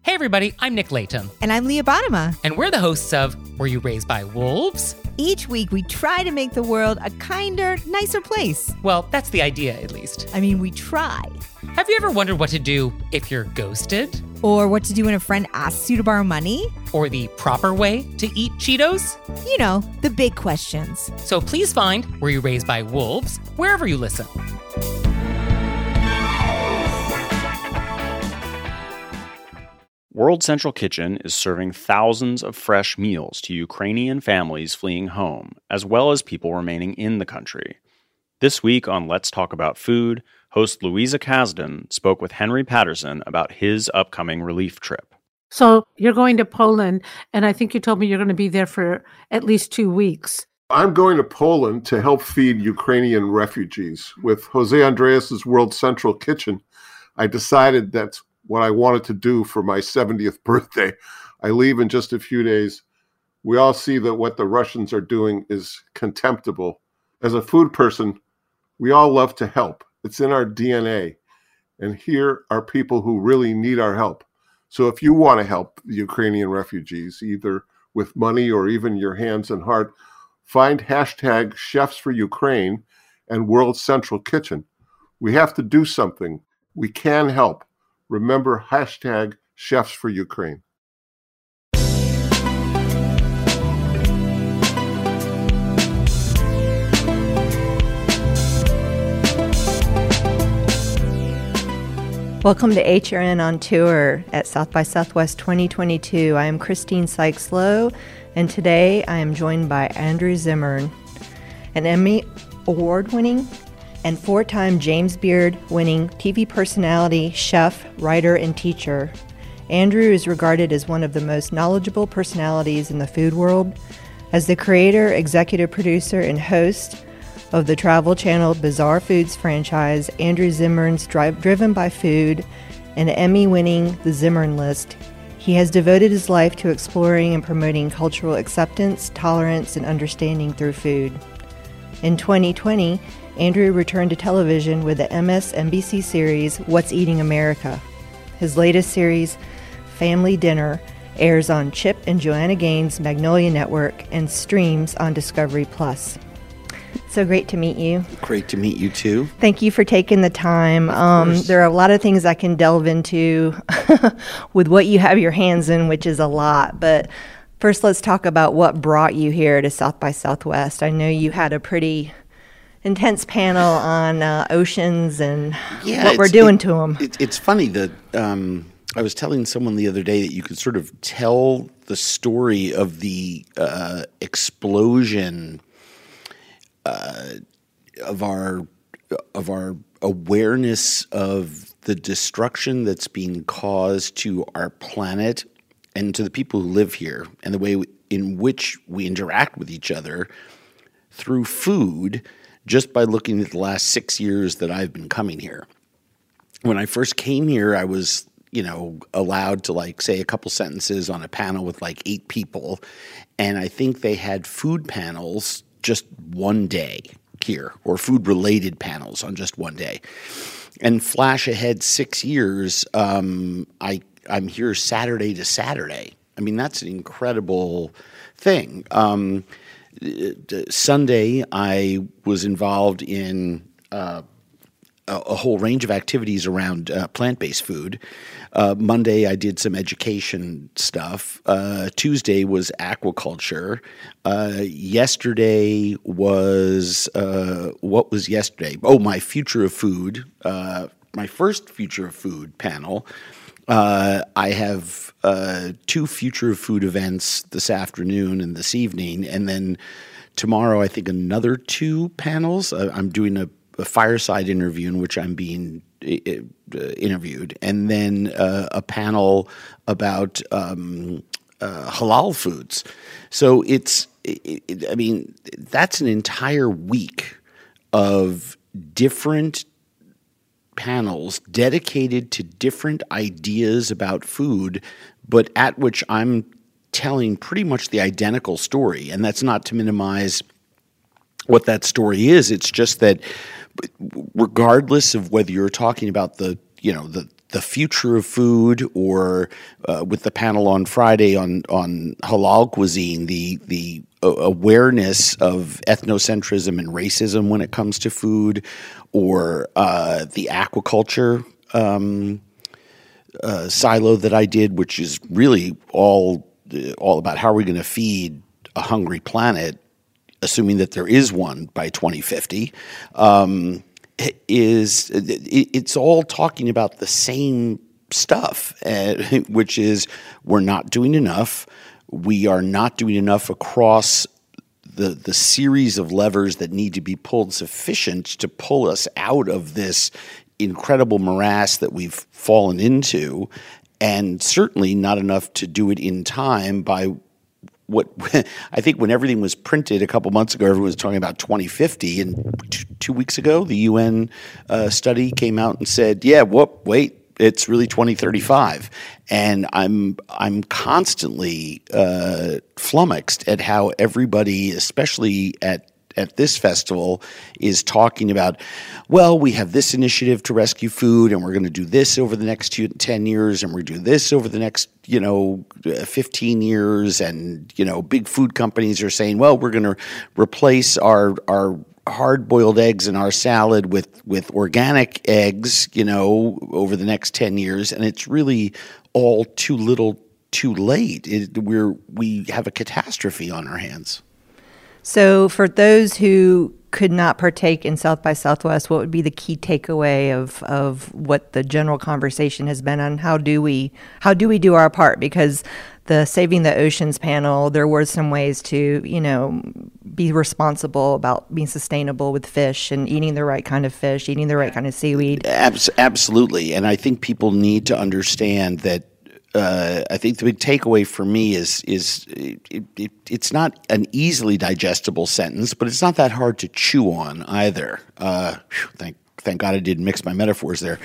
Hey everybody, I'm Nick Layton. And I'm Leah Bottima. And we're the hosts of Were You Raised by Wolves? Each week we try to make the world a kinder, nicer place. Well, that's the idea, at least. I mean, we try. Have you ever wondered what to do if you're ghosted? Or what to do when a friend asks you to borrow money? Or the proper way to eat Cheetos? You know, the big questions. So please find Were You Raised by Wolves wherever you listen. World Central Kitchen is serving thousands of fresh meals to Ukrainian families fleeing home, as well as people remaining in the country. This week on Let's Talk About Food, host Louisa Kasdan spoke with Henry Patterson about his upcoming relief trip. So you're going to Poland, and I think you told me you're going to be there for at least 2 weeks. I'm going to Poland to help feed Ukrainian refugees. With Jose Andreas' World Central Kitchen, I decided that's what I wanted to do for my 70th birthday. I leave in just a few days. We all see that what the Russians are doing is contemptible. As a food person, we all love to help. It's in our DNA. And here are people who really need our help. So if you want to help the Ukrainian refugees, either with money or even your hands and heart, find hashtag Chefs for Ukraine and World Central Kitchen. We have to do something. We can help. Remember hashtag Chefs for Ukraine. Welcome to HRN on Tour at South by Southwest 2022. I am Christine Sykes-Lowe, and today I am joined by Andrew Zimmern, an Emmy Award-winning and 4-time James Beard-winning TV personality, chef, writer, and teacher. Andrew is regarded as one of the most knowledgeable personalities in the food world. As the creator, executive producer, and host of the Travel Channel Bizarre Foods franchise, Andrew Zimmern's Driven by Food, and Emmy-winning The Zimmern List, he has devoted his life to exploring and promoting cultural acceptance, tolerance, and understanding through food. In 2020, Andrew returned to television with the MSNBC series What's Eating America. His latest series, Family Dinner, airs on Chip and Joanna Gaines' Magnolia Network and streams on Discovery Plus. So great to meet you. Great to meet you too. Thank you for taking the time. There are a lot of things I can delve into with what you have your hands in, which is a lot. But first, let's talk about what brought you here to South by Southwest. I know you had a pretty intense panel on oceans and what we're doing to them. It's funny that I was telling someone the other day that you could sort of tell the story of the explosion of our awareness of the destruction that's being caused to our planet and to the people who live here, and the way in which we interact with each other through food, just by looking at the last 6 years that I've been coming here. When I first came here, I was, allowed to say a couple sentences on a panel with 8 people. And I think they had food panels just one day here, or food-related panels on just one day. And flash ahead 6 years, I'm here Saturday to Saturday. I mean, that's an incredible thing. Sunday, I was involved in a whole range of activities around plant-based food. Monday, I did some education stuff. Tuesday was aquaculture. Yesterday was what was yesterday? Oh, my Future of Food, my first Future of Food panel. I have 2 Future of Food events this afternoon and this evening, and then tomorrow I think another 2 panels. I'm doing a fireside interview in which I'm being interviewed, and then a panel about halal foods. So that's an entire week of different panels dedicated to different ideas about food, but at which I'm telling pretty much the identical story. And that's not to minimize what that story is. It's just that regardless of whether you're talking about the the future of food, or with the panel on Friday on halal cuisine, the awareness of ethnocentrism and racism when it comes to food, or the aquaculture silo that I did, which is really all about how are we going to feed a hungry planet, assuming that there is one by 2050. It's all talking about the same stuff, which is we're not doing enough. We are not doing enough across the series of levers that need to be pulled sufficient to pull us out of this incredible morass that we've fallen into, and certainly not enough to do it in time by what I think when everything was printed a couple months ago, everyone was talking about 2050, and 2 weeks ago, the UN study came out and said, wait, it's really 2035. And I'm constantly flummoxed at how everybody, especially at this festival, is talking about, well, we have this initiative to rescue food, and we're going to do this over the next 10 years, and we're going to do this over the next 15 years, and big food companies are saying, well, we're going to replace our hard-boiled eggs in our salad with organic eggs, over the next 10 years, and it's really all too little, too late. We have a catastrophe on our hands. So for those who could not partake in South by Southwest, what would be the key takeaway of what the general conversation has been on how do we do our part? Because the Saving the Oceans panel, there were some ways to, be responsible about being sustainable with fish and eating the right kind of fish, eating the right kind of seaweed. Absolutely. And I think people need to understand that I think the big takeaway for me is it's not an easily digestible sentence, but it's not that hard to chew on either. Thank God I didn't mix my metaphors there.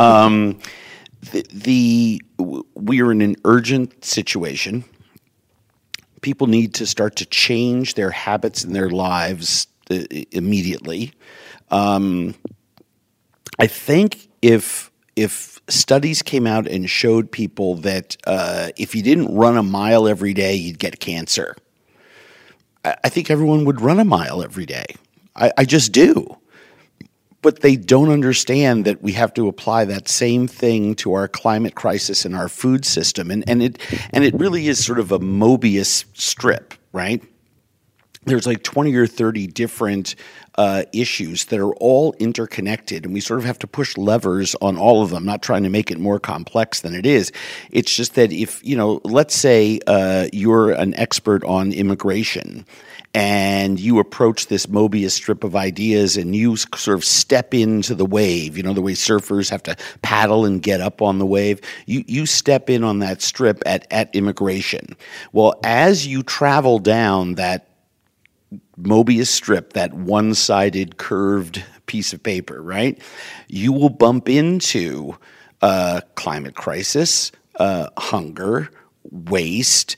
We are in an urgent situation. People need to start to change their habits in their lives immediately. I think if studies came out and showed people that if you didn't run a mile every day, you'd get cancer, I think everyone would run a mile every day. I just do. But they don't understand that we have to apply that same thing to our climate crisis and our food system. And it really is sort of a Mobius strip, right? There's like 20 or 30 different issues that are all interconnected, and we sort of have to push levers on all of them, not trying to make it more complex than it is. It's just that if, let's say you're an expert on immigration, and you approach this Mobius strip of ideas and you sort of step into the wave, the way surfers have to paddle and get up on the wave. You step in on that strip at immigration. Well, as you travel down that Mobius strip, that one-sided curved piece of paper, right? You will bump into climate crisis, hunger, waste,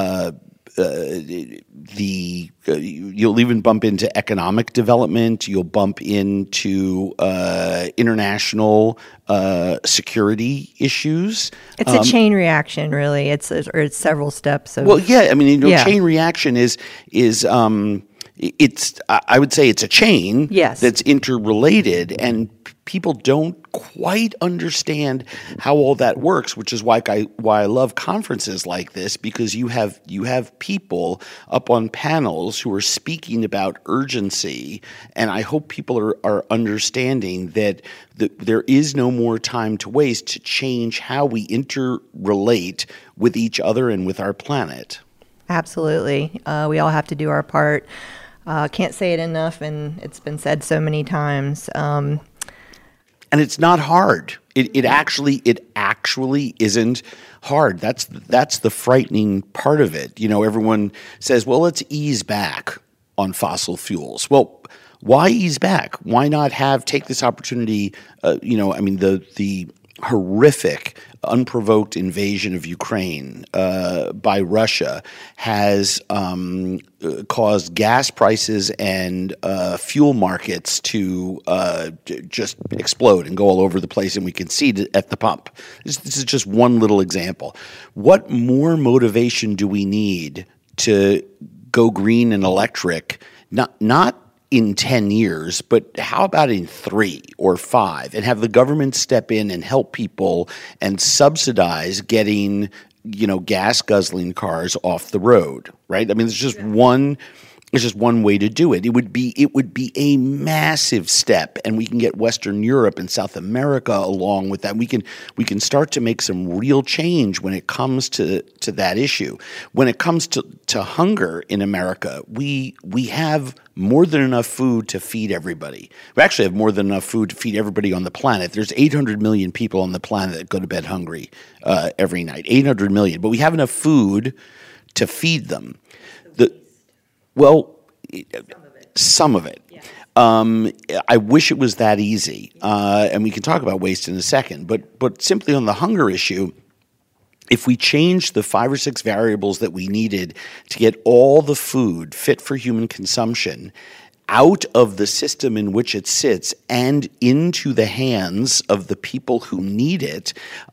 you'll even bump into economic development. You'll bump into international security issues. It's a chain reaction, really. It's several steps. Chain reaction is I would say it's a chain that's interrelated, and people don't quite understand how all that works, which is why I love conferences like this, because you have people up on panels who are speaking about urgency, and I hope people are understanding that there is no more time to waste to change how we interrelate with each other and with our planet. Absolutely. We all have to do our part. Can't say it enough, and it's been said so many times. And it's not hard. It actually isn't hard. That's the frightening part of it. Everyone says, well, let's ease back on fossil fuels. Well, why ease back? Why not take this opportunity? The horrific, unprovoked invasion of Ukraine by Russia has caused gas prices and fuel markets to just explode and go all over the place, and we can see it at the pump. This is just one little example. What more motivation do we need to go green and electric? Not in 10 years, but how about in 3 or 5, and have the government step in and help people and subsidize getting, gas guzzling cars off the road, right? I mean, there's just one way to do it. It would be a massive step, and we can get Western Europe and South America along with that. We can start to make some real change when it comes to that issue. When it comes to hunger in America, we have more than enough food to feed everybody. We actually have more than enough food to feed everybody on the planet. There's 800 million people on the planet that go to bed hungry every night. 800 million, but we have enough food to feed them. Some of it. Yeah. I wish it was that easy, and we can talk about waste in a second. But simply on the hunger issue, if we change the 5 or 6 variables that we needed to get all the food fit for human consumption out of the system in which it sits and into the hands of the people who need it,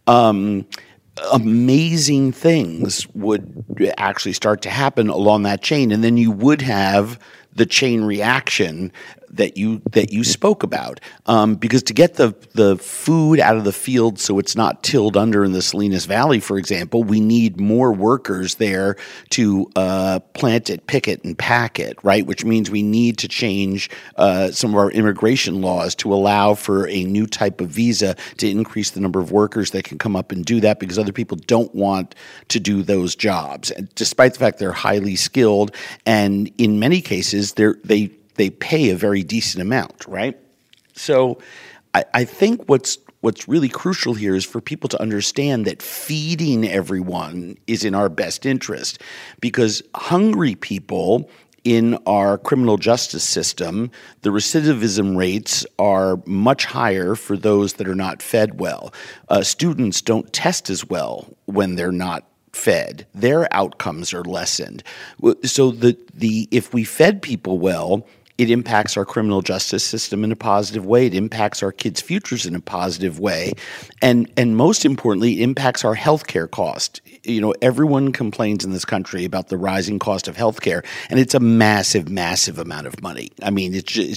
amazing things would actually start to happen along that chain, and then you would have the chain reaction that you spoke about. Because to get the food out of the field so it's not tilled under in the Salinas Valley, for example, we need more workers there to plant it, pick it, and pack it, right? Which means we need to change some of our immigration laws to allow for a new type of visa to increase the number of workers that can come up and do that, because other people don't want to do those jobs, and despite the fact they're highly skilled, and in many cases they pay a very decent amount, right? So I think what's really crucial here is for people to understand that feeding everyone is in our best interest, because hungry people in our criminal justice system, the recidivism rates are much higher for those that are not fed well. Students don't test as well when they're not fed. Their outcomes are lessened. So if we fed people well, it impacts our criminal justice system in a positive way. It impacts our kids' futures in a positive way. And most importantly, it impacts our healthcare cost. Everyone complains in this country about the rising cost of healthcare, and it's a massive, massive amount of money. I mean, it's a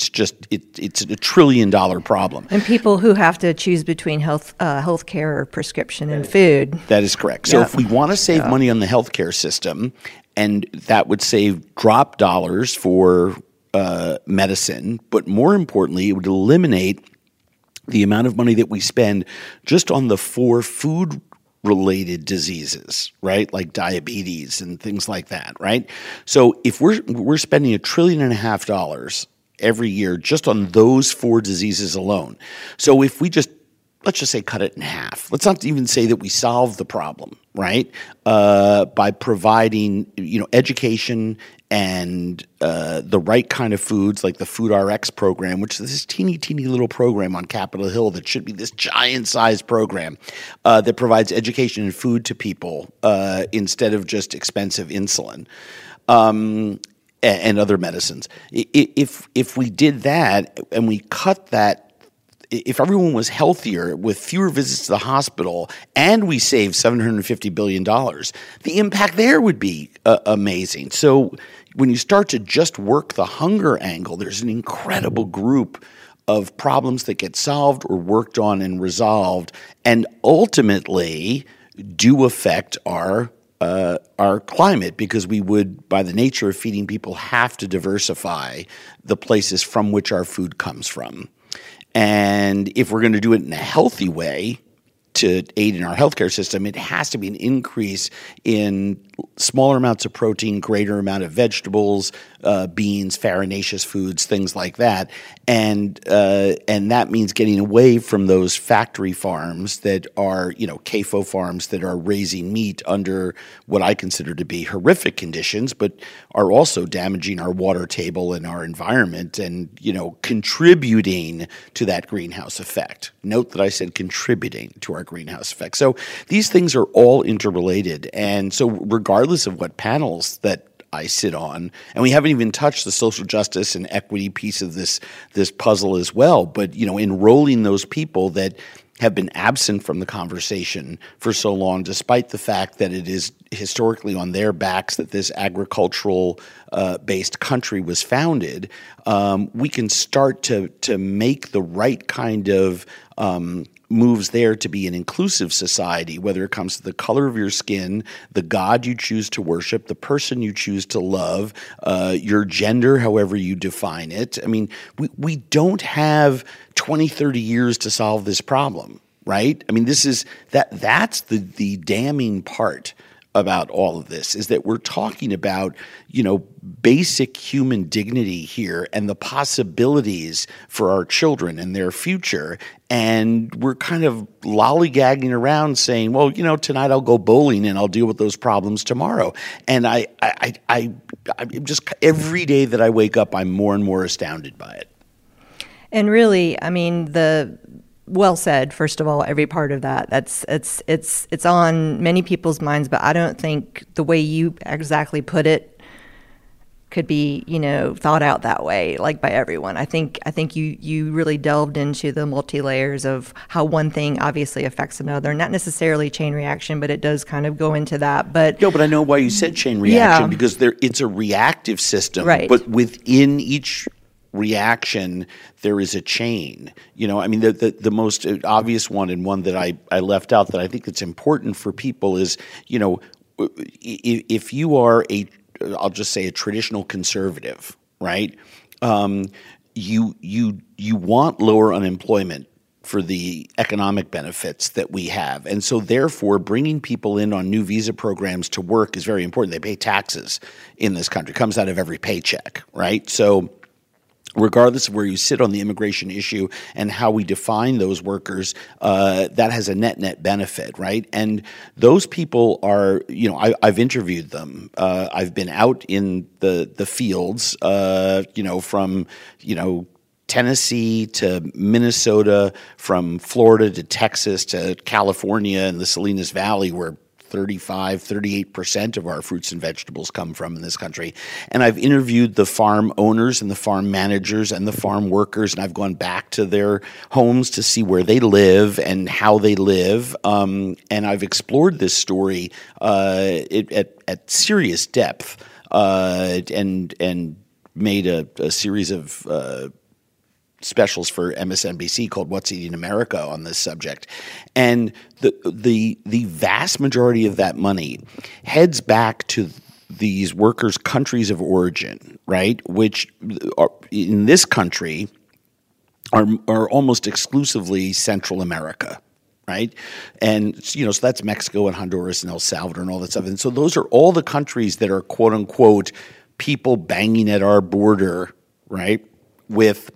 $1 trillion problem. And people who have to choose between healthcare or prescription and food. That is correct. So if we want to save money on the healthcare system, and that would save drop dollars for medicine, but more importantly, it would eliminate the amount of money that we spend just on the 4 food-related diseases, right? Like diabetes and things like that, right? So if we're spending $1.5 trillion every year just on those 4 diseases alone. So if we let's just say cut it in half. Let's not even say that we solve the problem, right? By providing, education and the right kind of foods, like the Food RX program, which is this teeny little program on Capitol Hill that should be this giant-sized program that provides education and food to people instead of just expensive insulin and other medicines. If we did that and we cut that, if everyone was healthier with fewer visits to the hospital and we saved $750 billion, the impact there would be amazing. So when you start to just work the hunger angle, there's an incredible group of problems that get solved or worked on and resolved, and ultimately do affect our climate, because we would, by the nature of feeding people, have to diversify the places from which our food comes from. And if we're going to do it in a healthy way, to aid in our healthcare system, it has to be an increase in smaller amounts of protein, greater amount of vegetables, beans, farinaceous foods, things like that, and that means getting away from those factory farms that are, CAFO farms that are raising meat under what I consider to be horrific conditions, but are also damaging our water table and our environment, and contributing to that greenhouse effect. Note that I said contributing to our greenhouse effect. So these things are all interrelated, and so regardless of what panels that I sit on, and we haven't even touched the social justice and equity piece of this puzzle as well, but enrolling those people that have been absent from the conversation for so long, despite the fact that it is historically on their backs that this agricultural based country was founded, we can start to make the right kind of moves there to be an inclusive society, whether it comes to the color of your skin, the God you choose to worship, the person you choose to love, your gender, however you define it. I mean, we don't have 20, 30 years to solve this problem, right? I mean, that's the damning part about all of this, is that we're talking about, basic human dignity here and the possibilities for our children and their future. And we're kind of lollygagging around saying, well, tonight I'll go bowling and I'll deal with those problems tomorrow. And I'm just, every day that I wake up, I'm more and more astounded by it. And really, I mean, well said, first of all, every part of that. It's on many people's minds, but I don't think the way you exactly put it could be, thought out that way, like by everyone. I think you really delved into the multi-layers of how one thing obviously affects another. Not necessarily chain reaction, but it does kind of go into that. But no, but I know why you said chain reaction, because it's a reactive system, right? But within each reaction, there is a chain. The most obvious one, and one that I left out that I think it's important for people is, if you are I'll just say a traditional conservative, right? You want lower unemployment for the economic benefits that we have. And so therefore, bringing people in on new visa programs to work is very important. They pay taxes in this country. It comes out of every paycheck, right? So regardless of where you sit on the immigration issue and how we define those workers, that has a net benefit, right? And those people are, I've interviewed them. I've been out in the fields, from, Tennessee to Minnesota, from Florida to Texas to California and the Salinas Valley, where 38% of our fruits and vegetables come from in this country. And I've interviewed the farm owners and the farm managers and the farm workers, and I've gone back to their homes to see where they live and how they live. And I've explored this story at serious depth and made a series of specials for MSNBC called What's Eating America on this subject. And the vast majority of that money heads back to these workers' countries of origin, right? Which are, in this country are almost exclusively Central America, right? And, so that's Mexico and Honduras and El Salvador and all that stuff. And so those are all the countries that are, quote unquote, people banging at our border, right? With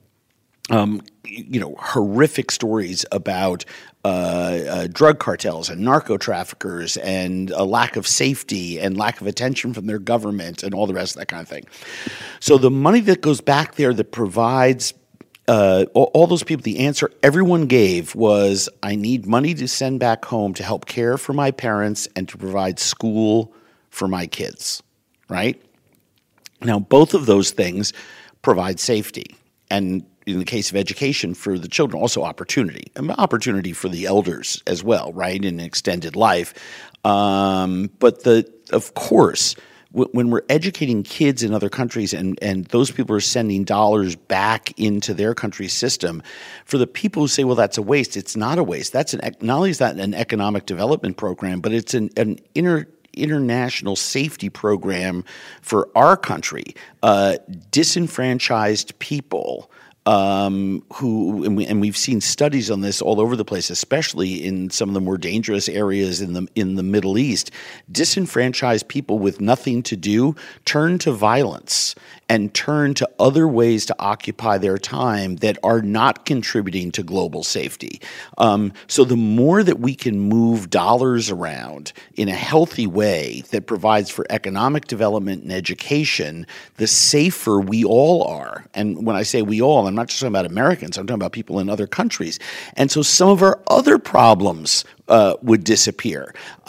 horrific stories about drug cartels and narco traffickers and a lack of safety and lack of attention from their government and all the rest of that kind of thing. So the money that goes back there that provides all those people, the answer everyone gave was, I need money to send back home to help care for my parents and to provide school for my kids, right? Now, both of those things provide safety, and in the case of education for the children, also opportunity for the elders as well, right, in extended life. But of course, when we're educating kids in other countries and those people are sending dollars back into their country's system, for the people who say, well, that's a waste, it's not a waste. That's not only is that an economic development program, but it's an international safety program for our country. Disenfranchised people we've seen studies on this all over the place, especially in some of the more dangerous areas in the Middle East. Disenfranchised people with nothing to do turn to violence and turn to other ways to occupy their time that are not contributing to global safety. So the more that we can move dollars around in a healthy way that provides for economic development and education, the safer we all are. And when I say we all, I'm not just talking about Americans, I'm talking about people in other countries. And so some of our other problems would disappear.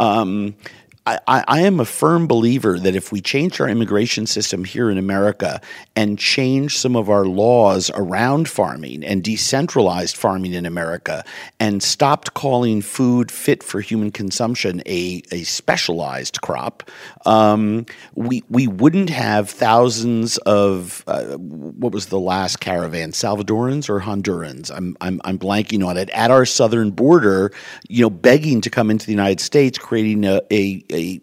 I am a firm believer that if we change our immigration system here in America and change some of our laws around farming and decentralized farming in America and stopped calling food fit for human consumption a specialized crop, we wouldn't have thousands of what was the last caravan, Salvadorans or Hondurans? I'm blanking on it, at our southern border, begging to come into the United States, creating a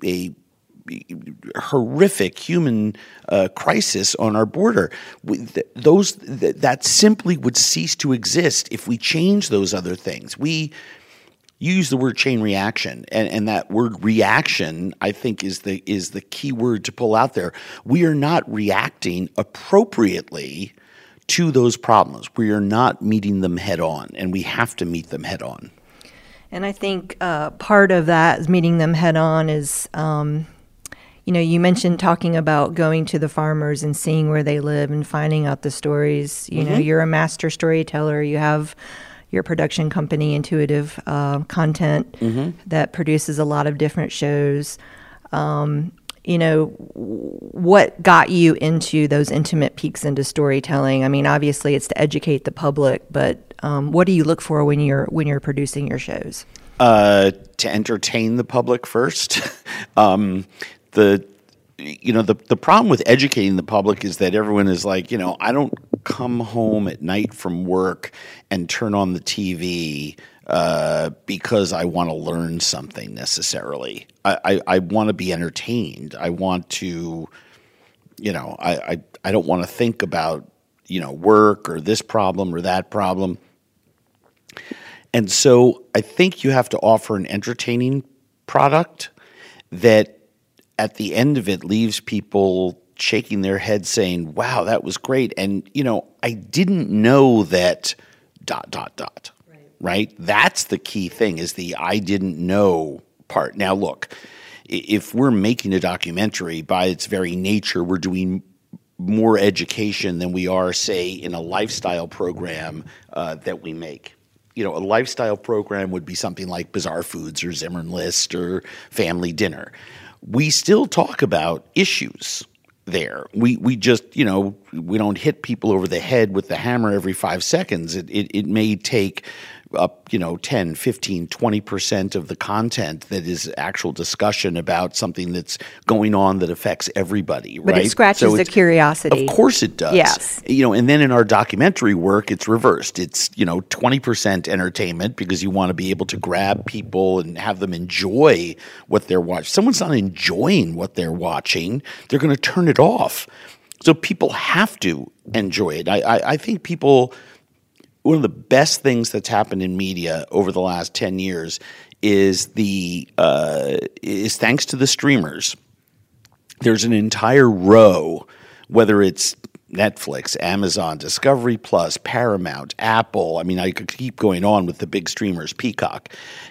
horrific human crisis on our border. That simply would cease to exist if we change those other things. We use the word chain reaction, and that word reaction, I think, is the key word to pull out there. We are not reacting appropriately to those problems. We are not meeting them head on, and we have to meet them head on. And I think part of that is meeting them head on is, you mentioned talking about going to the farmers and seeing where they live and finding out the stories. You're a master storyteller. You have your production company, Intuitive Content, that produces a lot of different shows. What got you into those intimate peeks into storytelling? I mean, obviously it's to educate the public, but what do you look for when you're producing your shows? To entertain the public first. The problem with educating the public is that everyone is like, I don't come home at night from work and turn on the TV because I want to learn something necessarily. I want to be entertained. I want to, I don't want to think about, work or this problem or that problem. And so I think you have to offer an entertaining product that at the end of it leaves people shaking their heads saying, wow, that was great. And, I didn't know that ... Right? That's the key thing, is the I didn't know part. Now, look, if we're making a documentary, by its very nature, we're doing more education than we are, say, in a lifestyle program that we make. A lifestyle program would be something like Bizarre Foods or Zimmern List or Family Dinner. We still talk about issues there. We just, we don't hit people over the head with the hammer every 5 seconds. It may take up, 10, 15, 20% of the content that is actual discussion about something that's going on that affects everybody, right? But it scratches the curiosity. Of course it does. Yes. And then in our documentary work, it's reversed. It's, 20% entertainment because you want to be able to grab people and have them enjoy what they're watching. If someone's not enjoying what they're watching, they're going to turn it off. So people have to enjoy it. I think people... One of the best things that's happened in media over the last 10 years is thanks to the streamers. There's an entire row, whether it's Netflix, Amazon, Discovery Plus, Paramount, Apple. I mean, I could keep going on with the big streamers, Peacock.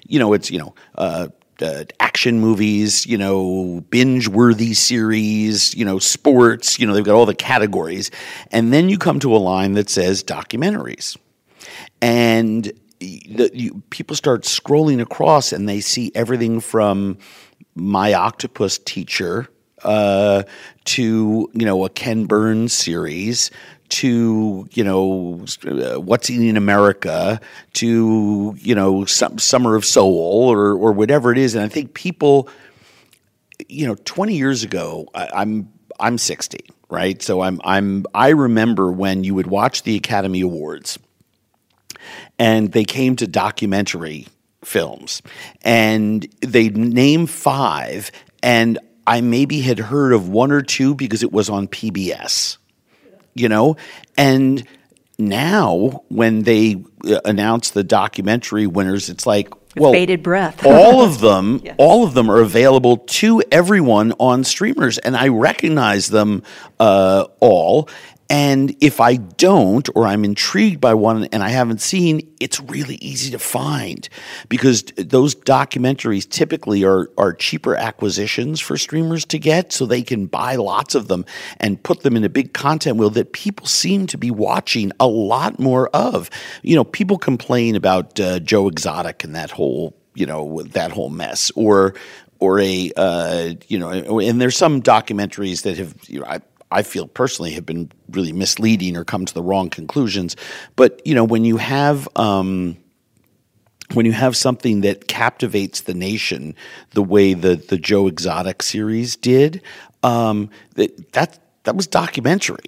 Action movies, binge-worthy series, sports. They've got all the categories. And then you come to a line that says documentaries. And people start scrolling across and they see everything from My Octopus Teacher to, a Ken Burns series to, What's Eating America to, Summer of Soul or whatever it is. And I think people, 20 years ago, I'm 60, right? So I remember when you would watch the Academy Awards and they came to documentary films and they'd name 5 and I maybe had heard of 1 or 2 because it was on PBS, and now when they announce the documentary winners, it's like, well, bated breath. all of them are available to everyone on streamers, and I recognize them all. And if I don't, or I'm intrigued by one and I haven't seen, it's really easy to find, because those documentaries typically are cheaper acquisitions for streamers to get, so they can buy lots of them and put them in a big content wheel that people seem to be watching a lot more of. You know, people complain about Joe Exotic and that whole mess, or and there's some documentaries that have, I feel personally have been really misleading or come to the wrong conclusions. But when you have something that captivates the nation the way the Joe Exotic series did, that was documentary,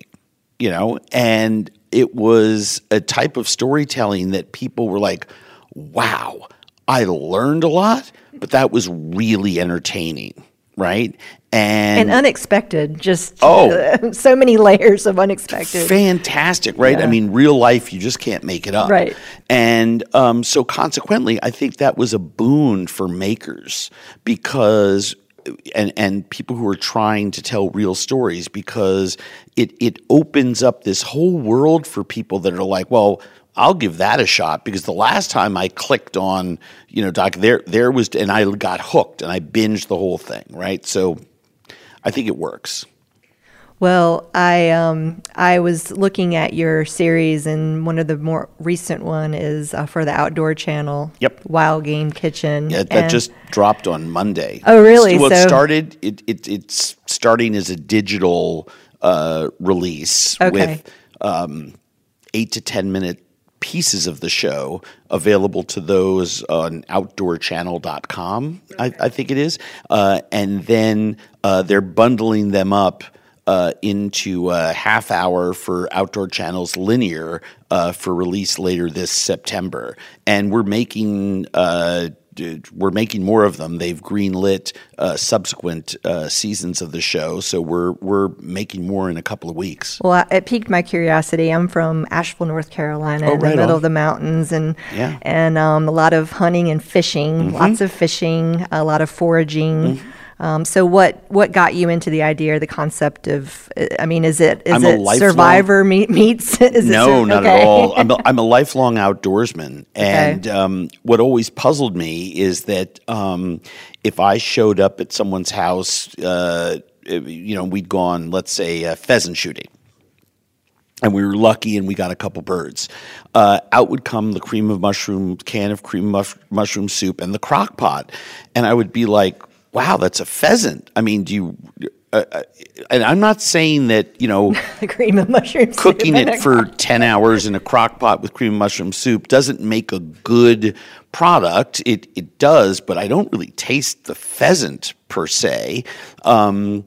and it was a type of storytelling that people were like, wow, I learned a lot, but that was really entertaining. Right? And unexpected, just so many layers of unexpected. Fantastic, right? Yeah. I mean, real life, you just can't make it up. Right. And so consequently, I think that was a boon for makers, because and people who are trying to tell real stories, because it opens up this whole world for people that are like, well, I'll give that a shot, because the last time I clicked on, Doc, there was, and I got hooked and I binged the whole thing, right? So I think it works. Well, I was looking at your series, and one of the more recent one is for the Outdoor Channel. Yep. Wild Game Kitchen. Yeah, that just dropped on Monday. Oh, really? Well, it's starting as a digital release with 8 to 10 minute pieces of the show available to those on outdoorchannel.com, I think it is. And then they're bundling them up into a half hour for Outdoor Channel's linear for release later this September. And we're making more of them. They've greenlit subsequent seasons of the show, so we're making more in a couple of weeks. Well, it piqued my curiosity. I'm from Asheville, North Carolina, in the middle of the mountains, and a lot of hunting and fishing, lots of fishing, a lot of foraging. So what got you into the idea or the concept of, is it Survivor meets? No, not at all. I'm a lifelong outdoorsman. And what always puzzled me is that if I showed up at someone's house, we'd gone, let's say, pheasant shooting, and we were lucky and we got a couple birds. Out would come the can of cream of mushroom soup and the crock pot. And I would be like, wow, that's a pheasant. I mean, do you and I'm not saying that, the cream of mushroom soup cooking it for 10 hours in a crock pot with cream of mushroom soup doesn't make a good product. It does, but I don't really taste the pheasant per se. I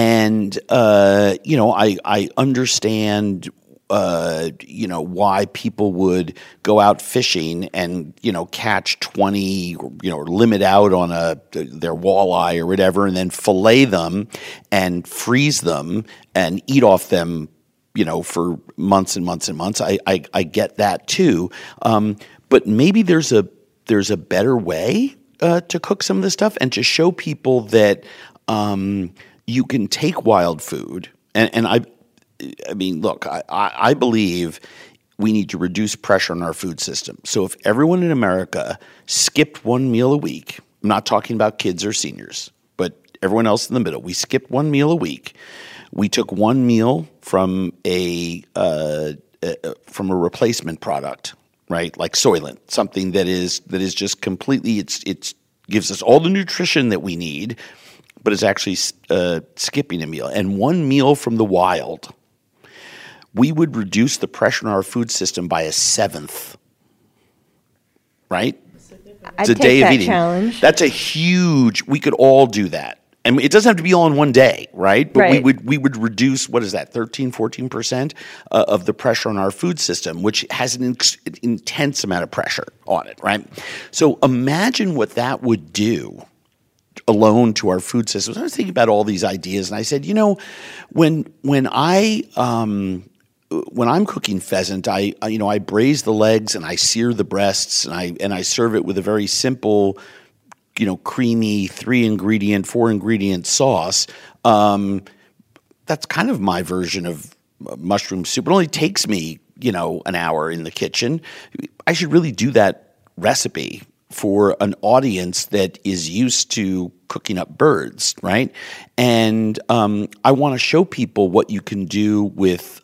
understand why people would go out fishing and, catch 20, or limit out on their walleye or whatever, and then fillet them and freeze them and eat off them, for months and months and months. I get that too. But maybe there's a better way to cook some of this stuff and to show people that you can take wild food. And look, I believe we need to reduce pressure on our food system. So if everyone in America skipped one meal a week, I'm not talking about kids or seniors, but everyone else in the middle, we skipped one meal a week. We took one meal from a replacement product, right? Like Soylent, something that is just completely, it gives us all the nutrition that we need, but it's actually skipping a meal. And one meal from the wild, we would reduce the pressure on our food system by 1/7, right? It's a day of eating. Challenge. That's a huge. We could all do that, and it doesn't have to be all in one day, right? But we would reduce, what is that, 13-14% of the pressure on our food system, which has an intense amount of pressure on it, right? So imagine what that would do alone to our food systems. I was thinking about all these ideas, and I said, when I when I'm cooking pheasant, I braise the legs and I sear the breasts, and I serve it with a very simple, creamy 4-ingredient sauce. That's kind of my version of mushroom soup. It only takes me, an hour in the kitchen. I should really do that recipe for an audience that is used to cooking up birds, right? And I want to show people what you can do with,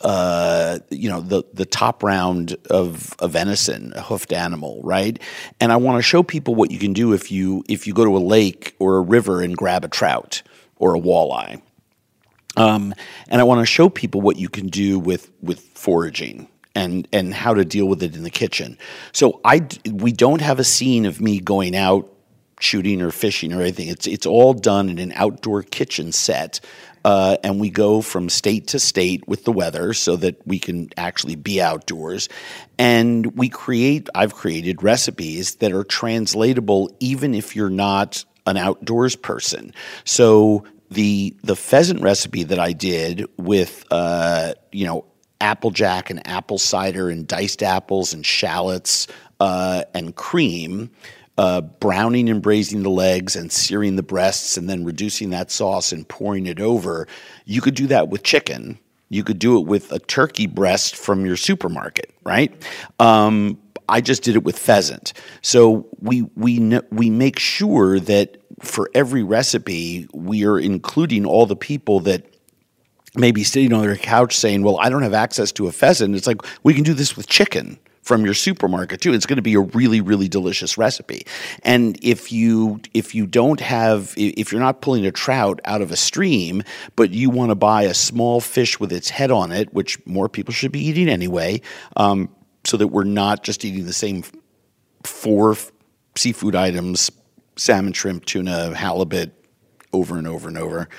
the top round of a venison, a hoofed animal, right? And I want to show people what you can do if you go to a lake or a river and grab a trout or a walleye. And I want to show people what you can do with foraging and how to deal with it in the kitchen. So we don't have a scene of me going out shooting or fishing or anything. It's all done in an outdoor kitchen set, and we go from state to state with the weather so that we can actually be outdoors. And I've created recipes that are translatable even if you're not an outdoors person. So the pheasant recipe that I did with applejack and apple cider and diced apples and shallots and cream, browning and braising the legs and searing the breasts and then reducing that sauce and pouring it over. You could do that with chicken. You could do it with a turkey breast from your supermarket, right? I just did it with pheasant. So we make sure that for every recipe, we are including all the people that maybe sitting on their couch saying, well, I don't have access to a pheasant. It's like, we can do this with chicken from your supermarket too. It's going to be a really, really delicious recipe. And if you're not pulling a trout out of a stream, but you want to buy a small fish with its head on it, which more people should be eating anyway, so that we're not just eating the same 4 seafood items, salmon, shrimp, tuna, halibut, over and over and over.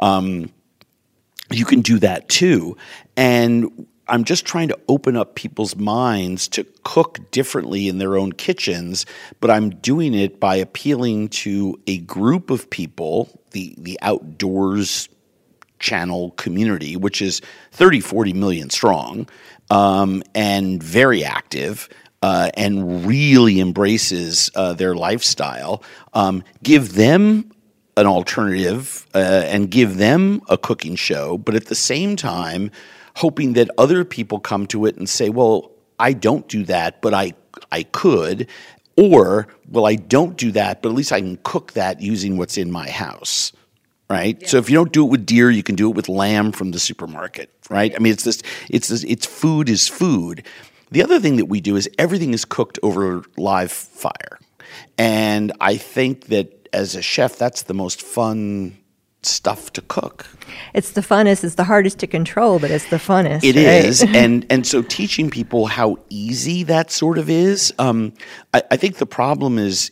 You can do that too. And I'm just trying to open up people's minds to cook differently in their own kitchens, but I'm doing it by appealing to a group of people, the outdoors channel community, which is 30, 40 million strong, and very active, and really embraces their lifestyle. Give them an alternative and give them a cooking show, but at the same time, hoping that other people come to it and say, well, I don't do that, but I could, or, well, I don't do that, but at least I can cook that using what's in my house, right? Yeah. So if you don't do it with deer, you can do it with lamb from the supermarket, right? Yeah. I mean, it's food is food. The other thing that we do is everything is cooked over live fire. And I think that as a chef, that's the most fun stuff to cook. It's the funnest. It's the hardest to control, but it's the funnest. It is. And so teaching people how easy that sort of is, I think the problem is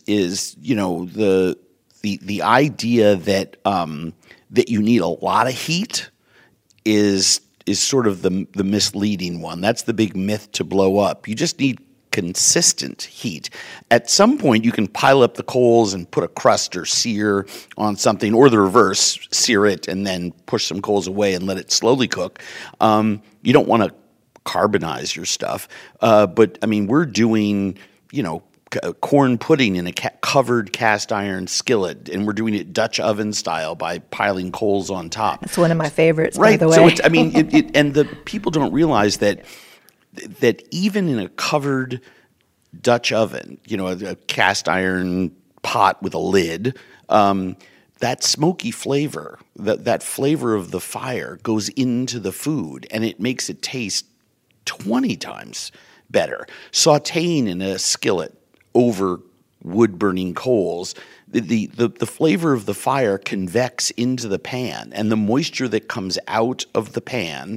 the idea that that you need a lot of heat is sort of the misleading one. That's the big myth to blow up. You just need consistent heat. At some point, you can pile up the coals and put a crust or sear on something, or the reverse, sear it and then push some coals away and let it slowly cook. You don't want to carbonize your stuff. But, I mean, we're doing, corn pudding in a covered cast iron skillet, and we're doing it Dutch oven style by piling coals on top. That's one of my favorites, right? By the way. So and the people don't realize that even in a covered Dutch oven, a cast iron pot with a lid, that smoky flavor, that flavor of the fire goes into the food, and it makes it taste 20 times better. Sautéing in a skillet over wood-burning coals, the flavor of the fire convects into the pan, and the moisture that comes out of the pan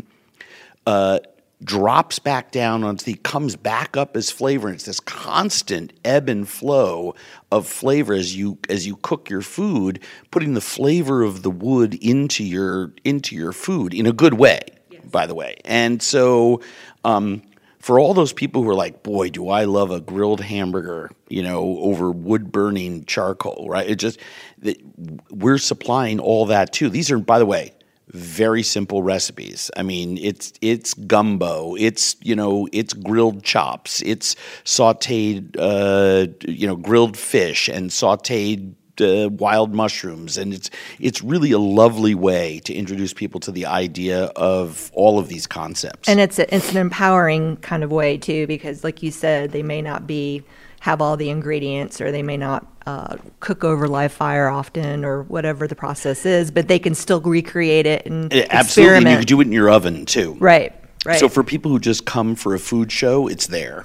drops back down comes back up as flavor. And it's this constant ebb and flow of flavor as you cook your food, putting the flavor of the wood into your food in a good way, yes. By the way. And so for all those people who are like, boy, do I love a grilled hamburger, over wood burning charcoal, right? We're supplying all that too. These are, by the way, very simple recipes. I mean, it's gumbo, it's grilled chops, it's sautéed grilled fish and sautéed wild mushrooms, and it's really a lovely way to introduce people to the idea of all of these concepts. And it's an empowering kind of way too, because like you said, they may not have all the ingredients, or they may not cook over live fire often, or whatever the process is, but they can still recreate it and Absolutely, experiment. and you can do it in your oven too. Right. So for people who just come for a food show, it's there.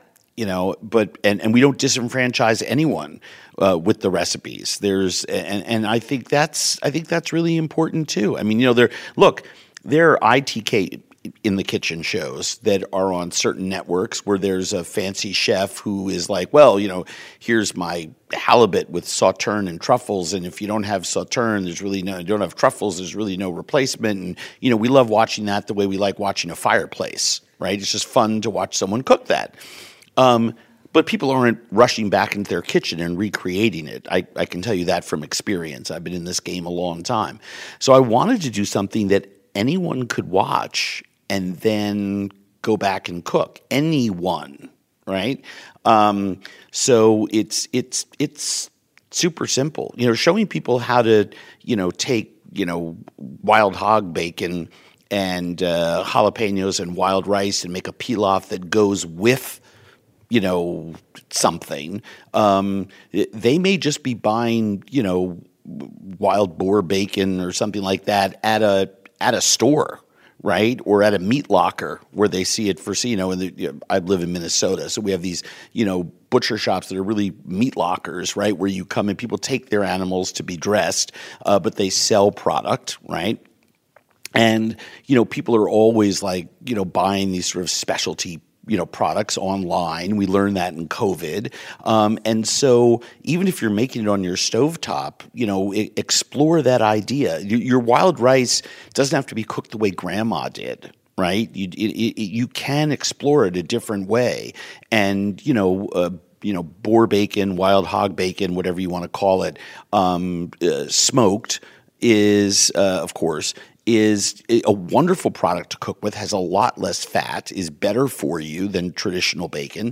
But we don't disenfranchise anyone with the recipes. And I think that's really important too. I mean, there are ITK in the kitchen shows that are on certain networks where there's a fancy chef who is like, well, here's my halibut with sauterne and truffles, and if you don't have sauterne, you don't have truffles, there's really no replacement. And we love watching that the way we like watching a fireplace, right? It's just fun to watch someone cook that. But people aren't rushing back into their kitchen and recreating it. I can tell you that from experience. I've been in this game a long time. So I wanted to do something that anyone could watch and then go back and cook. Anyone, right? So it's super simple. Showing people how to, take, wild hog bacon and jalapenos and wild rice and make a pilaf that goes with something. They may just be buying, wild boar bacon or something like that at a store, right? Or at a meat locker where they see it for, I live in Minnesota, so we have these, butcher shops that are really meat lockers, right? Where you come and people take their animals to be dressed, but they sell product, right? And, people are always like, buying these sort of specialty products online. We learned that in COVID. And so even if you're making it on your stovetop, explore that idea. Your wild rice doesn't have to be cooked the way grandma did, right? You can explore it a different way. And, boar bacon, wild hog bacon, whatever you want to call it, smoked is, of course, is a wonderful product to cook with, has a lot less fat, is better for you than traditional bacon,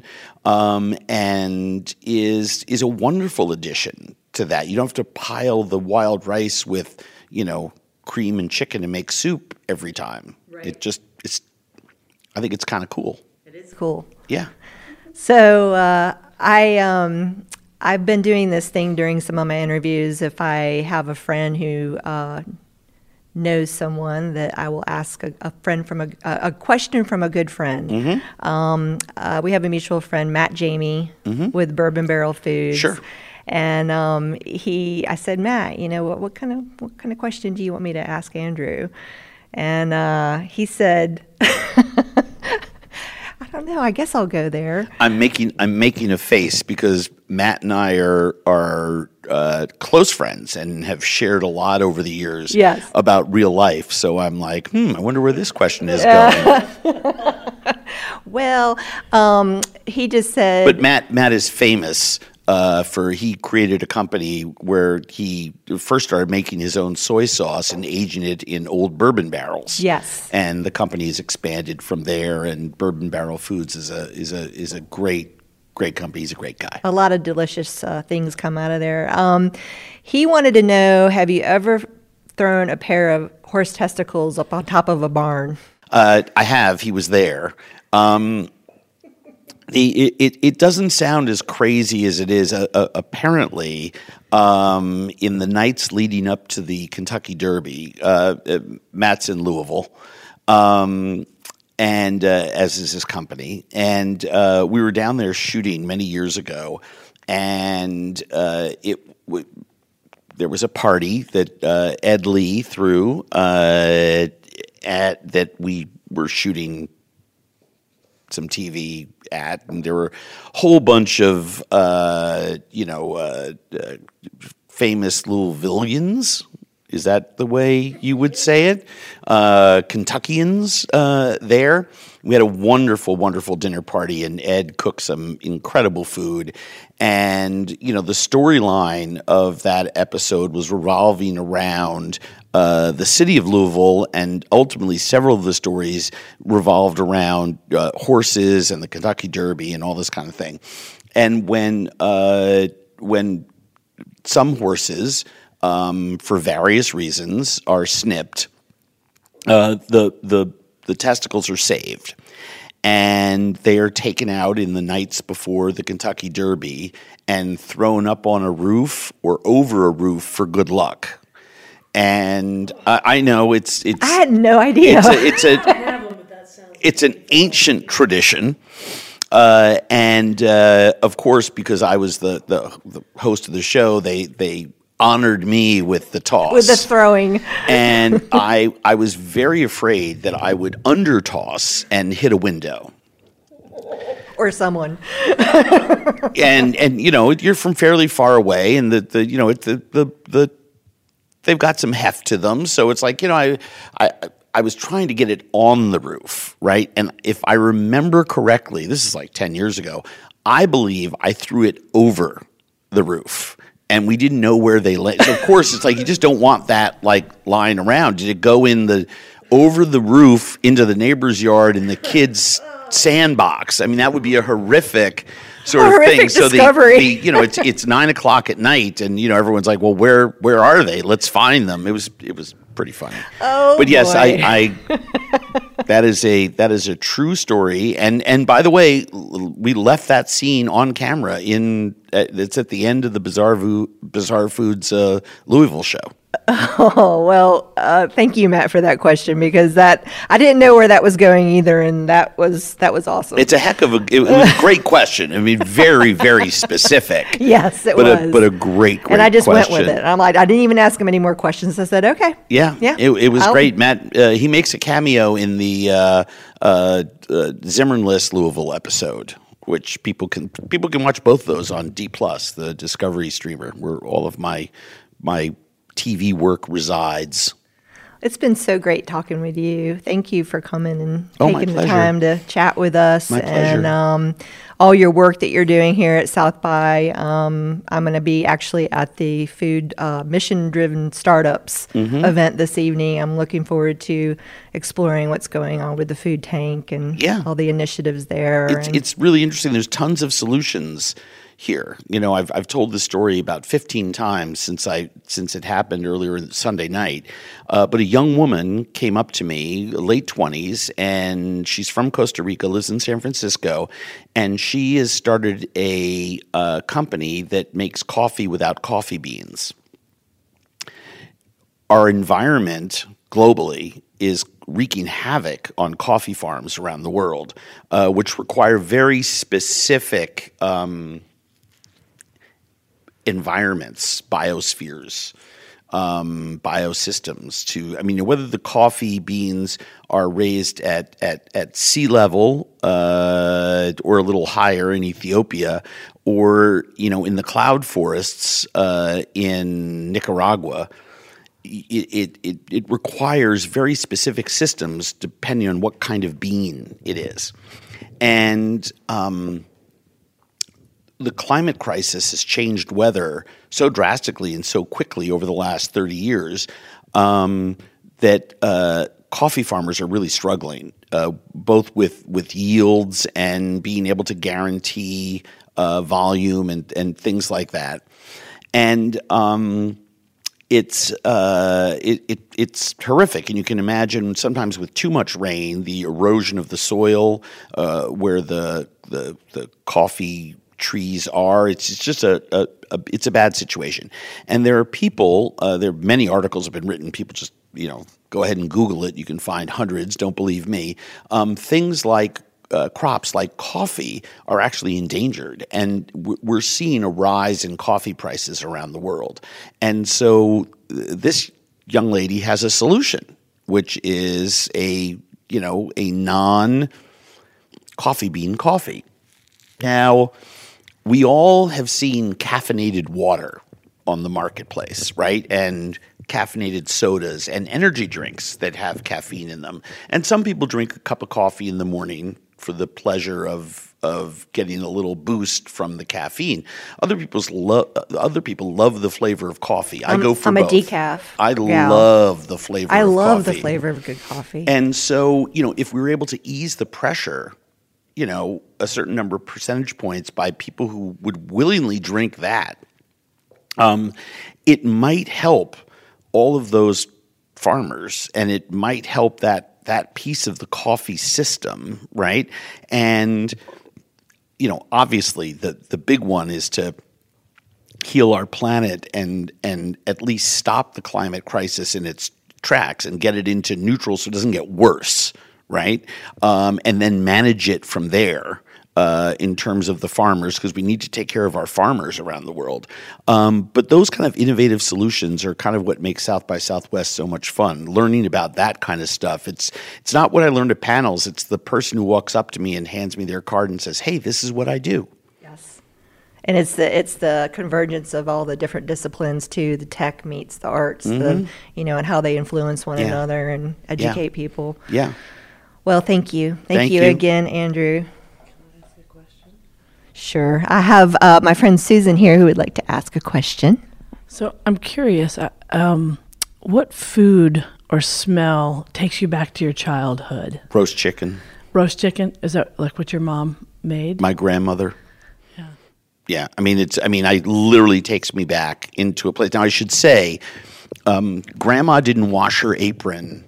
and is a wonderful addition to that. You don't have to pile the wild rice with, cream and chicken and make soup every time. Right. I think it's kind of cool. It is cool. Yeah. So I've been doing this thing during some of my interviews. If I have a friend who knows someone, that I will ask a friend from a question from a good friend. Mm-hmm. We have a mutual friend, Matt Jamie, mm-hmm. with Bourbon Barrel Foods. Sure. And I said, Matt, what kind of question do you want me to ask Andrew? And he said, I don't know. I guess I'll go there. I'm making a face because Matt and I are close friends and have shared a lot over the years about real life. So I'm like, I wonder where this question is going. Well, he just said. But Matt is famous he created a company where he first started making his own soy sauce and aging it in old bourbon barrels. Yes. And the company has expanded from there. And Bourbon Barrel Foods is a great company. He's a great guy. A lot of delicious things come out of there. He wanted to know, have you ever thrown a pair of horse testicles up on top of a barn? I have. He was there. It doesn't sound as crazy as it is. Apparently, in the nights leading up to the Kentucky Derby, Matt's in Louisville, and as is his company. And we were down there shooting many years ago, and there was a party that Ed Lee threw that we were shooting some TV at, and there were a whole bunch of famous Louisvillians Is that the way you would say it? Kentuckians there. We had a wonderful, wonderful dinner party, and Ed cooked some incredible food. And, the storyline of that episode was revolving around the city of Louisville, and ultimately several of the stories revolved around horses and the Kentucky Derby and all this kind of thing. And when some horses, for various reasons, are snipped, the testicles are saved, and they are taken out in the nights before the Kentucky Derby and thrown up on a roof or over a roof for good luck. And I know it's. I had no idea. It's an ancient tradition. And of course, because I was the host of the show, they honored me with the toss. With the throwing. And I was very afraid that I would under toss and hit a window. Or someone. and you're from fairly far away, and the they've got some heft to them, so it's like, I was trying to get it on the roof, right? And if I remember correctly, this is like 10 years ago, I believe I threw it over the roof, and we didn't know where they lay. So of course, it's like you just don't want that like lying around. Did it go over the roof into the neighbor's yard in the kids' sandbox? I mean, that would be a horrific sort of thing. Discovery. So it's 9:00 at night, and everyone's like, well, where are they? Let's find them. It was pretty funny. Oh, but yes, boy. I that is a true story. And by the way, we left that scene on camera. It's at the end of the Bizarre Foods Louisville show. Oh, well, thank you, Matt, for that question, because I didn't know where that was going either, and that was awesome. It's a heck of it was a great question. I mean, very, very specific. Yes, it was. But a great and I just question. went with it. I'm like, I didn't even ask him any more questions. I said, okay. Yeah. It was great. Matt, he makes a cameo in the Zimmern List Louisville episode, which people can watch both of those on D+, the Discovery streamer, where all of my TV work resides. It's been so great talking with you. Thank you for coming and my taking the pleasure. time to chat with us. My pleasure. And all your work that you're doing here at South by. I'm going to be actually at the Food Mission-Driven Startups event this evening. I'm looking forward to exploring what's going on with the food tank and all the initiatives there. It's really interesting. There's tons of solutions here. I've told this story about 15 times since it happened earlier Sunday night. But a young woman came up to me, late 20s, and she's from Costa Rica, lives in San Francisco, and she has started a company that makes coffee without coffee beans. Our environment globally is wreaking havoc on coffee farms around the world, which require very specific environments, biospheres, biosystems whether the coffee beans are raised at sea level or a little higher in Ethiopia, or in the cloud forests in Nicaragua. It requires very specific systems depending on what kind of bean it is. And the climate crisis has changed weather so drastically and so quickly over the last 30 years that coffee farmers are really struggling, both with yields and being able to guarantee volume and things like that. And it's horrific, and you can imagine sometimes with too much rain, the erosion of the soil where the coffee trees are. It's just it's a bad situation. And there are people. There are many articles have been written. People just go ahead and Google it. You can find hundreds. Don't believe me. Things like crops like coffee are actually endangered, and we're seeing a rise in coffee prices around the world. And so this young lady has a solution, which is a non-coffee bean coffee. Now, we all have seen caffeinated water on the marketplace, right? And caffeinated sodas and energy drinks that have caffeine in them. And some people drink a cup of coffee in the morning for the pleasure of getting a little boost from the caffeine. Other people love the flavor of coffee. I go for I'm both. a decaf. I gal. love the flavor of coffee. I love the flavor of good coffee. And so, if we were able to ease the pressure, a certain number of percentage points by people who would willingly drink that, it might help all of those farmers, and it might help that piece of the coffee system, right? And obviously the big one is to heal our planet and at least stop the climate crisis in its tracks and get it into neutral so it doesn't get worse, right? And then manage it from there. In terms of the farmers, because we need to take care of our farmers around the world. But those kind of innovative solutions are kind of what makes South by Southwest so much fun, learning about that kind of stuff. It's not what I learned at panels. It's the person who walks up to me and hands me their card and says, hey, this is what I do. Yes. And it's the convergence of all the different disciplines too. The tech meets the arts, and how they influence one another and educate people. Yeah. Well, thank you. Thank you again, Andrew. Sure. I have my friend Susan here who would like to ask a question. So I'm curious, what food or smell takes you back to your childhood? Roast chicken. Roast chicken? Is that like what your mom made? My grandmother. Yeah. Yeah. It literally takes me back into a place. Now, I should say, Grandma didn't wash her apron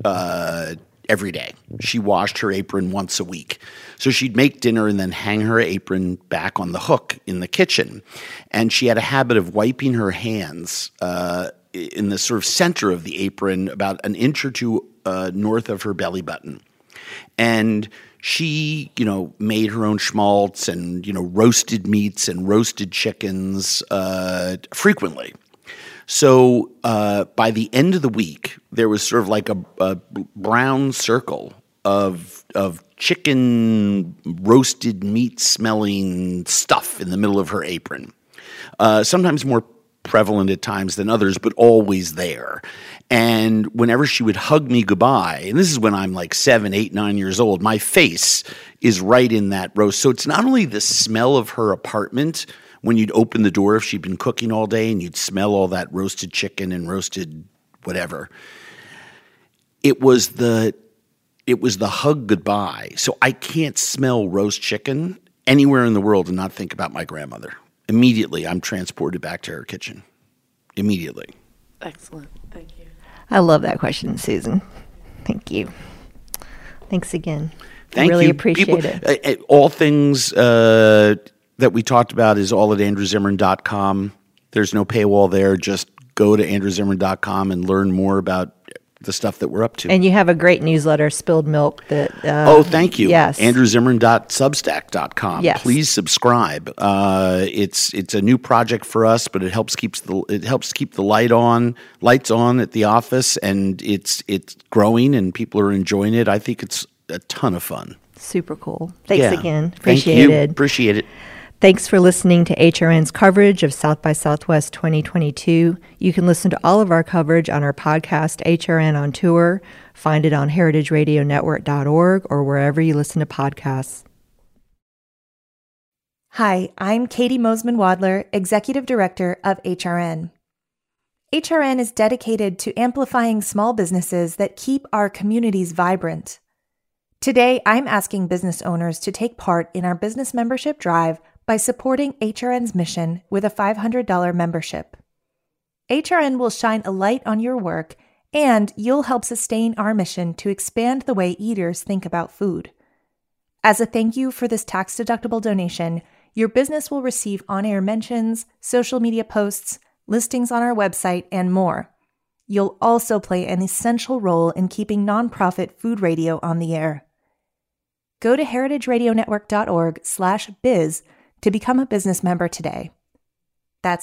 every day. She washed her apron once a week. So she'd make dinner and then hang her apron back on the hook in the kitchen. And she had a habit of wiping her hands in the sort of center of the apron, about an inch or two north of her belly button. And she, made her own schmaltz and, roasted meats and roasted chickens frequently. So by the end of the week, there was sort of like a brown circle of chicken roasted meat smelling stuff in the middle of her apron. Sometimes more prevalent at times than others, but always there. And whenever she would hug me goodbye, and this is when I'm like 7, 8, 9 years old, my face is right in that roast. So it's not only the smell of her apartment when you'd open the door if she'd been cooking all day and you'd smell all that roasted chicken and roasted whatever. It was the hug goodbye. So I can't smell roast chicken anywhere in the world and not think about my grandmother. Immediately, I'm transported back to her kitchen. Immediately. Excellent. Thank you. I love that question, Susan. Thank you. Thanks again. Thank you. Really appreciate it. All things that we talked about is all at andrewzimmern.com. There's no paywall there. Just go to andrewzimmern.com and learn more about the stuff that we're up to. And you have a great newsletter, Spilled Milk. That thank you. Yes. andrewzimmern.substack.com. Yes. Please subscribe. It's a new project for us, but it helps keep the lights on at the office, and it's growing and people are enjoying it. I think it's a ton of fun. Super cool. Thanks again. Thank you. Appreciate it. Thanks for listening to HRN's coverage of South by Southwest 2022. You can listen to all of our coverage on our podcast, HRN on Tour. Find it on heritageradionetwork.org or wherever you listen to podcasts. Hi, I'm Katie Mosman-Wadler, Executive Director of HRN. HRN is dedicated to amplifying small businesses that keep our communities vibrant. Today, I'm asking business owners to take part in our business membership drive by supporting HRN's mission with a $500 membership. HRN will shine a light on your work, and you'll help sustain our mission to expand the way eaters think about food. As a thank you for this tax-deductible donation, your business will receive on-air mentions, social media posts, listings on our website, and more. You'll also play an essential role in keeping nonprofit food radio on the air. Go to heritageradionetwork.org/biz to become a business member today. That's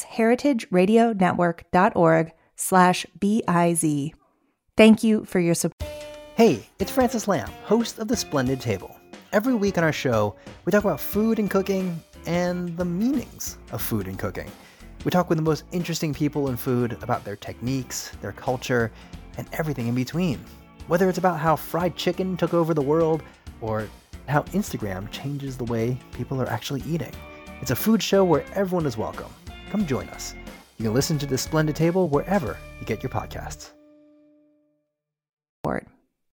heritageradionetwork.org/biz. Thank you for your support. Hey, it's Francis Lamb, host of The Splendid Table. Every week on our show, we talk about food and cooking and the meanings of food and cooking. We talk with the most interesting people in food about their techniques, their culture, and everything in between. Whether it's about how fried chicken took over the world or how Instagram changes the way people are actually eating. It's a food show where everyone is welcome. Come join us. You can listen to The Splendid Table wherever you get your podcasts.